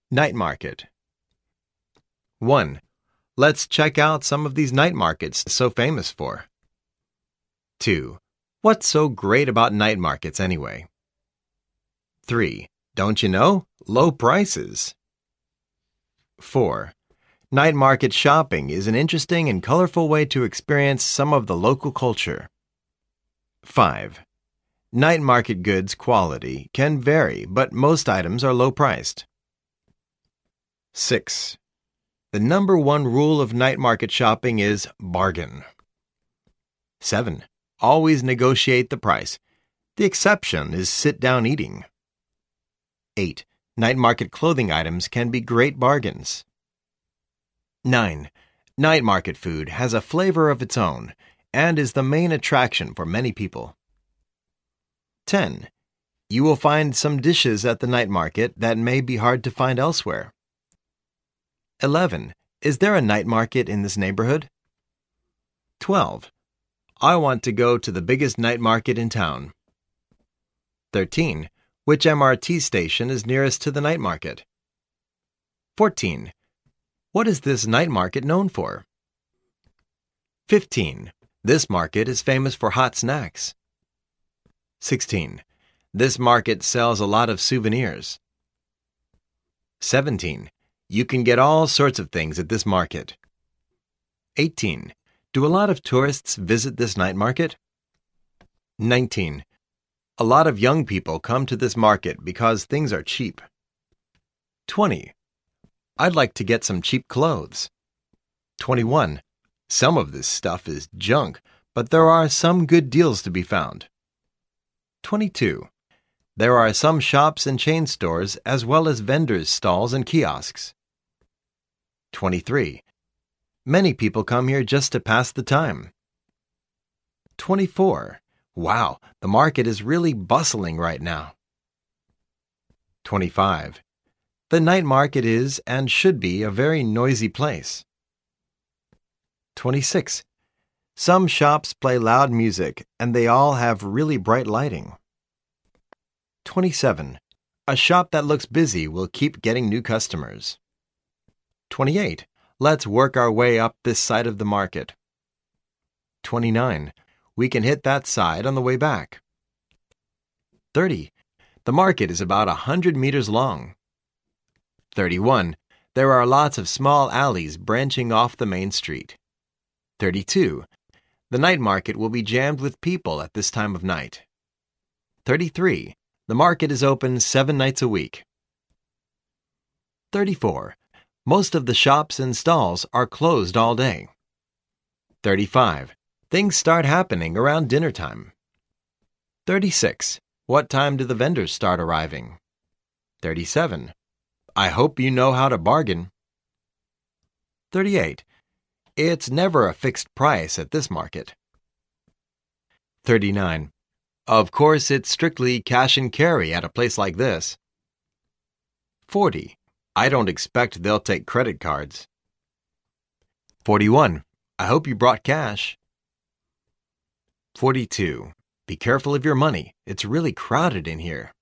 Night market. 1. Let's check out some of these night markets so famous for. 2. What's so great about night markets anyway? 3. Don't you know? Low prices. 4. Night market shopping is an interesting and colorful way to experience some of the local culture. 5. Night market goods quality can vary, but most items are low-priced. 6. The number one rule of night market shopping is bargain. 7. Always negotiate the price. The exception is sit-down eating. 8. Night market clothing items can be great bargains. 9. Night market food has a flavor of its own and is the main attraction for many people. 10. You will find some dishes at the night market that may be hard to find elsewhere. 11. Is there a night market in this neighborhood? 12. I want to go to the biggest night market in town. 13. Which MRT station is nearest to the night market? 14. What is this night market known for? 15. This market is famous for hot snacks. 16. This market sells a lot of souvenirs. 17. You can get all sorts of things at this market. 18. Do a lot of tourists visit this night market? 19. A lot of young people come to this market because things are cheap. 20. I'd like to get some cheap clothes. 21. Some of this stuff is junk, but there are some good deals to be found. 22. There are some shops and chain stores as well as vendors' stalls and kiosks. 23. Many people come here just to pass the time. 24. Wow, the market is really bustling right now. 25. The night market is and should be a very noisy place. 26. Some shops play loud music and they all have really bright lighting. 27. A shop that looks busy will keep getting new customers. 28. Let's work our way up this side of the market. 29. We can hit that side on the way back. 30. The market is about 100 meters long. 31. There are lots of small alleys branching off the main street. 32. The night market will be jammed with people at this time of night. 33. The market is open 7 nights a week. 34. Most of the shops and stalls are closed all day. 35. Things start happening around dinner time. 36. What time do the vendors start arriving? 37. I hope you know how to bargain. 38. It's never a fixed price at this market. 39. Of course, it's strictly cash and carry at a place like this. 40. I don't expect they'll take credit cards. 41. I hope you brought cash. 42. Be careful of your money. It's really crowded in here.